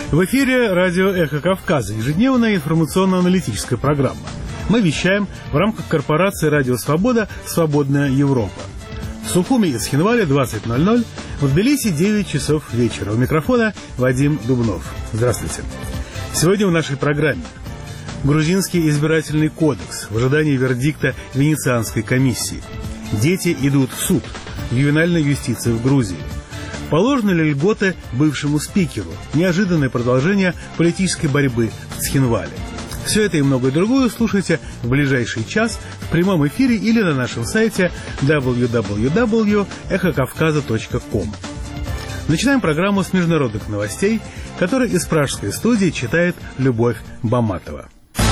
В эфире радио «Эхо Кавказа», ежедневная информационно-аналитическая программа. Мы вещаем в рамках корпорации «Радио Свобода. Свободная Европа». В Сухуми и Цхинвале 20:00, в Тбилиси 9 часов вечера. У микрофона Вадим Дубнов. Здравствуйте. Сегодня в нашей программе грузинский избирательный кодекс в ожидании вердикта Венецианской комиссии. Дети идут в суд. Ювенальная юстиция в Грузии. Положены ли льготы бывшему спикеру? Неожиданное продолжение политической борьбы в Цхинвале. Все это и многое другое слушайте в ближайший час в прямом эфире или на нашем сайте www.эхокавказа.ком. Начинаем программу с международных новостей, которые из пражской студии читает Любовь Баматова.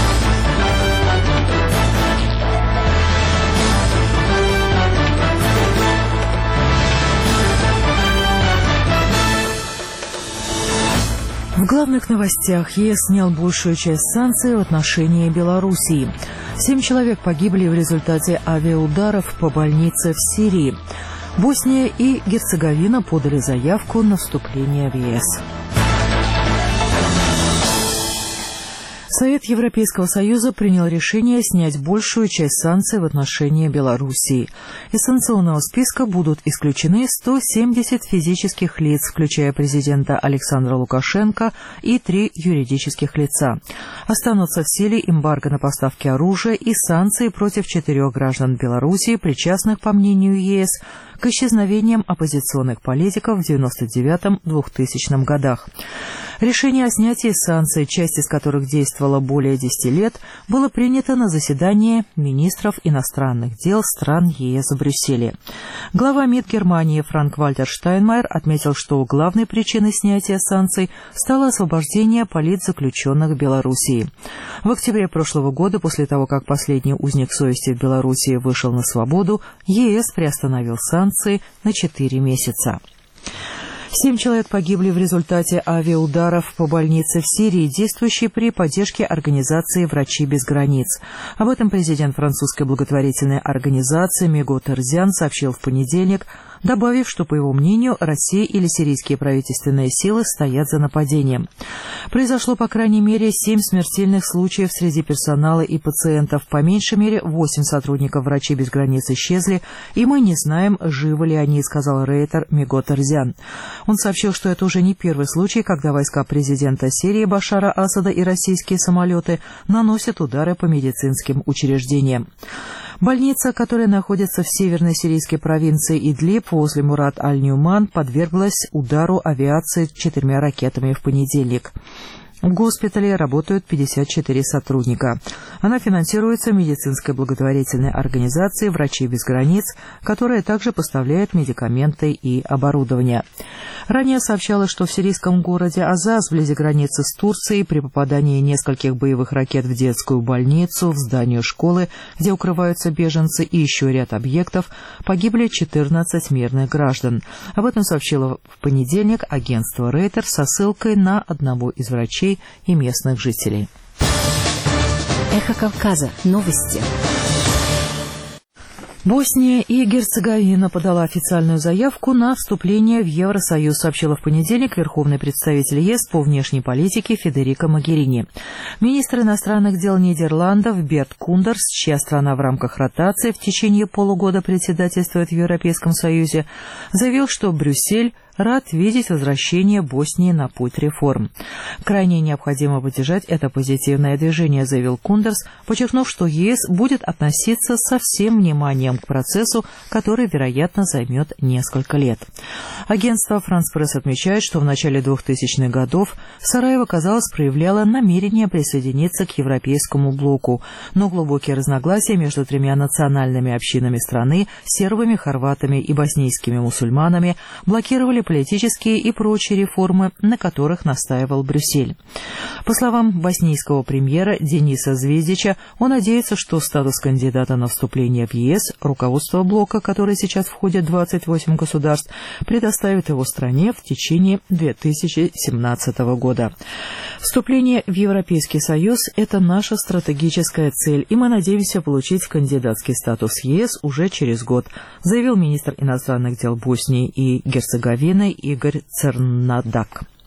В главных новостях ЕС снял большую часть санкций в отношении Белоруссии. 7 человек погибли в результате авиаударов по больнице в Сирии. Босния и Герцеговина подали заявку на вступление в ЕС. Совет Европейского Союза принял решение снять большую часть санкций в отношении Белоруссии. Из санкционного списка будут исключены 170 физических лиц, включая президента Александра Лукашенко и 3 юридических лица. Останутся в силе эмбарго на поставки оружия и санкции против 4 граждан Белоруссии, причастных, по мнению ЕС, к исчезновениям оппозиционных политиков в 1999-2000 годах. Решение о снятии санкций, часть из которых действовала более 10 лет, было принято на заседании министров иностранных дел стран ЕС в Брюсселе. Глава МИД Германии Франк-Вальтер Штайнмайер отметил, что главной причиной снятия санкций стало освобождение политзаключенных в Белоруссии. В октябре прошлого года, после того, как последний узник совести в Белоруссии вышел на свободу, ЕС приостановил санкции на 4 месяца. 7 человек погибли в результате авиаударов по больнице в Сирии, действующей при поддержке организации «Врачи без границ». Об этом президент французской благотворительной организации Мего Терзян сообщил в понедельник, добавив, что, по его мнению, Россия или сирийские правительственные силы стоят за нападением. Произошло, по крайней мере, 7 смертельных случаев среди персонала и пациентов. По меньшей мере, 8 сотрудников «Врачей без границ» исчезли, и мы не знаем, живы ли они, сказал рейтер Мего Терзян. Он сообщил, что это уже не первый случай, когда войска президента Сирии Башара Асада и российские самолеты наносят удары по медицинским учреждениям. Больница, которая находится в северной сирийской провинции Идлиб возле Мурат-аль-Нюман, подверглась удару авиации 4 ракетами в понедельник. В госпитале работают 54 сотрудника. Она финансируется медицинской благотворительной организацией «Врачи без границ», которая также поставляет медикаменты и оборудование. Ранее сообщалось, что в сирийском городе Азаз, вблизи границы с Турцией, при попадании нескольких боевых ракет в детскую больницу, в здание школы, где укрываются беженцы, и еще ряд объектов, погибли 14 мирных граждан. Об этом сообщило в понедельник агентство Рейтер со ссылкой на одного из врачей и местных жителей. Эхо Кавказа. Новости. Босния и Герцеговина подала официальную заявку на вступление в Евросоюз, сообщила в понедельник верховный представитель ЕС по внешней политике Федерико Могерини. Министр иностранных дел Нидерландов Берт Кундерс, чья страна в рамках ротации в течение полугода председательствует в Европейском Союзе, заявил, что Брюссель рад видеть возвращение Боснии на путь реформ. Крайне необходимо поддержать это позитивное движение, заявил Кундерс, подчеркнув, что ЕС будет относиться со всем вниманием к процессу, который, вероятно, займет несколько лет. Агентство «Франс Пресс» отмечает, что в начале 2000-х годов Сараево, казалось, проявляло намерение присоединиться к европейскому блоку, но глубокие разногласия между 3 национальными общинами страны, сербами, хорватами и боснийскими мусульманами, блокировали политические и прочие реформы, на которых настаивал Брюссель. По словам боснийского премьера Дениса Звездича, он надеется, что статус кандидата на вступление в ЕС руководство блока, который сейчас входит в 28 государств, предоставит его стране в течение 2017 года. Вступление в Европейский Союз – это наша стратегическая цель, и мы надеемся получить кандидатский статус ЕС уже через год, заявил министр иностранных дел Боснии и Герцеговины Игорь Цернадак.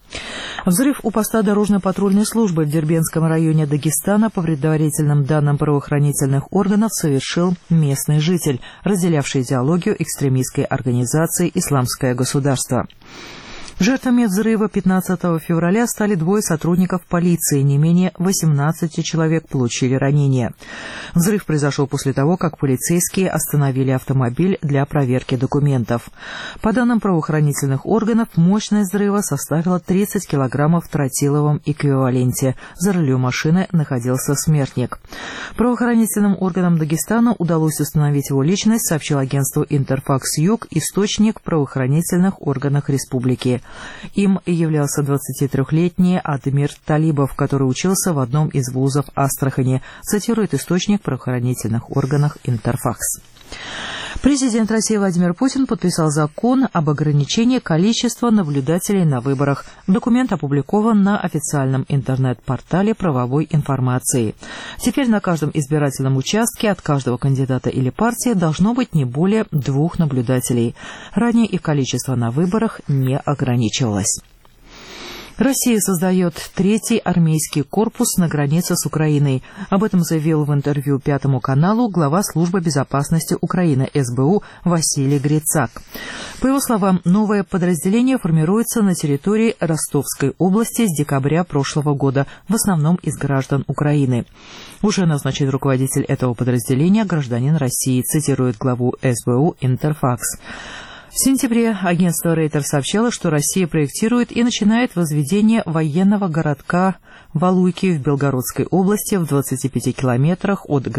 Взрыв у поста дорожно-патрульной службы в Дербентском районе Дагестана по предварительным данным правоохранительных органов совершил местный житель, разделявший идеологию экстремистской организации «Исламское государство». Жертвами взрыва 15 февраля стали двое сотрудников полиции, не менее 18 человек получили ранения. Взрыв произошел после того, как полицейские остановили автомобиль для проверки документов. По данным правоохранительных органов, мощность взрыва составила 30 килограммов в тротиловом эквиваленте. За рулем машины находился смертник. Правоохранительным органам Дагестана удалось установить его личность, сообщил агентству «Интерфакс-Юг» источник в правоохранительных органах республики. Им являлся 23-летний Адмир Талибов, который учился в одном из вузов Астрахани, цитирует источник в правоохранительных органах «Интерфакс». Президент России Владимир Путин подписал закон об ограничении количества наблюдателей на выборах. Документ опубликован на официальном интернет-портале правовой информации. Теперь на каждом избирательном участке от каждого кандидата или партии должно быть не более 2 наблюдателей. Ранее их количество на выборах не ограничивалось. Россия создает 3-й армейский корпус на границе с Украиной. Об этом заявил в интервью Пятому каналу глава Службы безопасности Украины СБУ Василий Грицак. По его словам, новое подразделение формируется на территории Ростовской области с декабря прошлого года, в основном из граждан Украины. Уже назначен руководитель этого подразделения гражданин России, цитирует главу СБУ Интерфакс. В сентябре агентство Рейтер сообщало, что Россия проектирует и начинает возведение военного городка Валуйки в Белгородской области в 25 километрах от